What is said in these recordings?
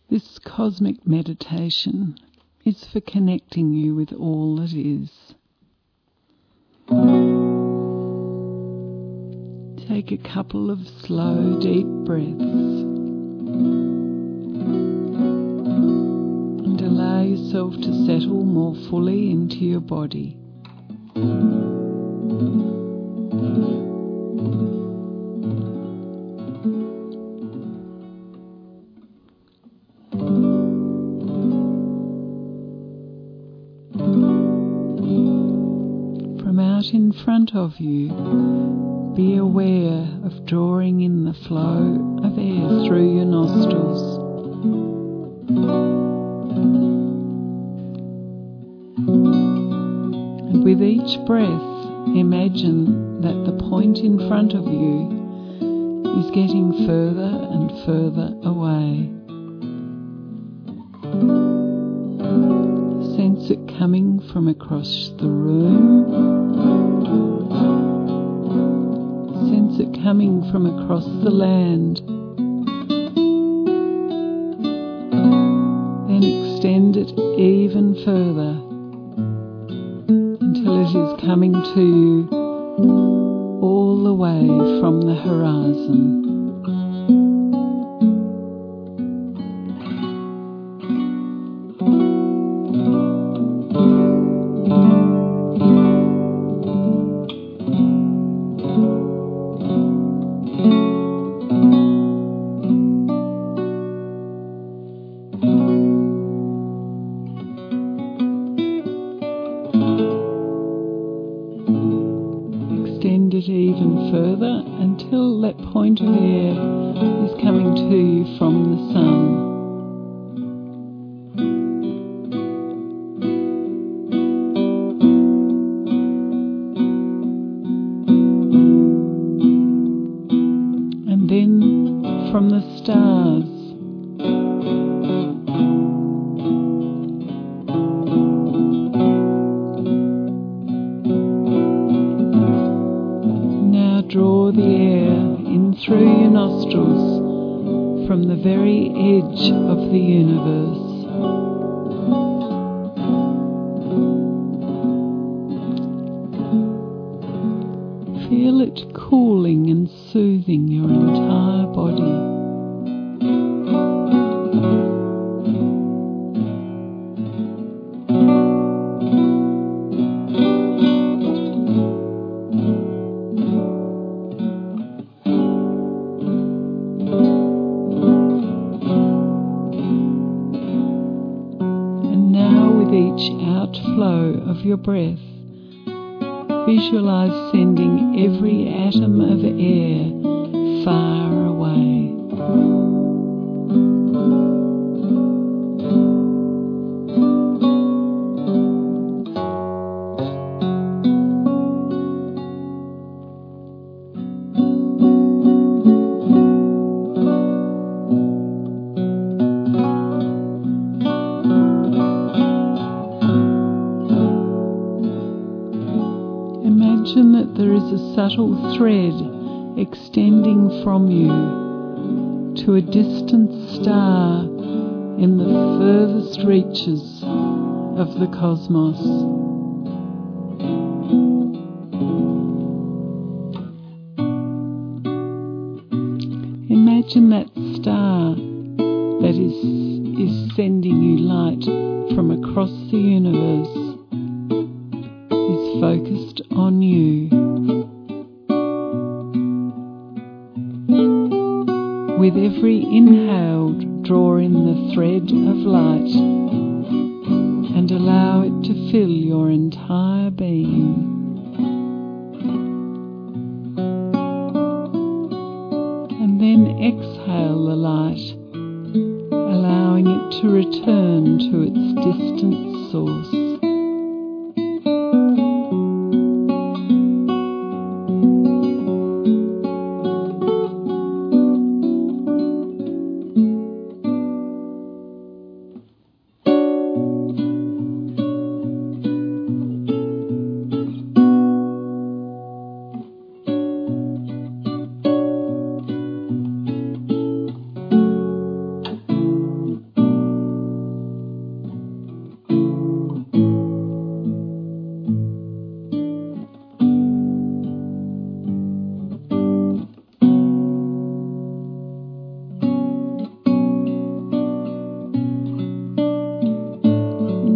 This cosmic meditation is for connecting you with all that is. Take a couple of slow, deep breaths and allow yourself to settle more fully into your body. From out in front of you, be aware of drawing in the flow of air through your nostrils. And with each breath, imagine that the point in front of you is getting further and further away. Sense it coming from across the room. Sense it coming from across the land. Then extend it even further until it is coming to you all the way from the horizon. Extend it even further until that point of air is coming to you from the sun. And then from the stars. Draw the air in through your nostrils from the very edge of the universe. Feel it cooling and soothing your entire body. Each outflow of your breath, visualize sending every atom of air far away. Imagine that there is a subtle thread extending from you to a distant star in the furthest reaches of the cosmos. Imagine that star that is sending you light from across the universe focused on you. With every inhale, draw in the thread of light and allow it to fill your entire being. And then exhale the light, allowing it to return to its distant source.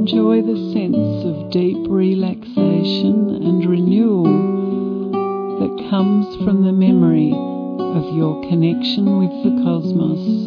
enjoy the sense of deep relaxation and renewal that comes from the memory of your connection with the cosmos.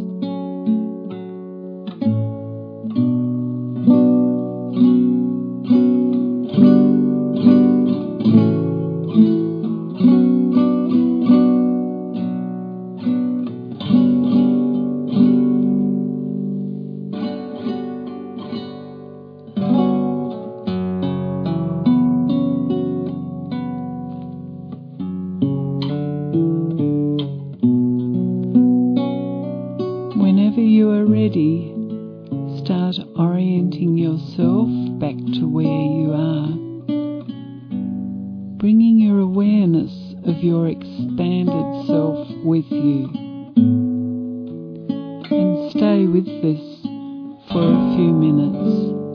Whenever you are ready, start orienting yourself back to where you are, bringing your awareness of your expanded self with you. And stay with this for a few minutes.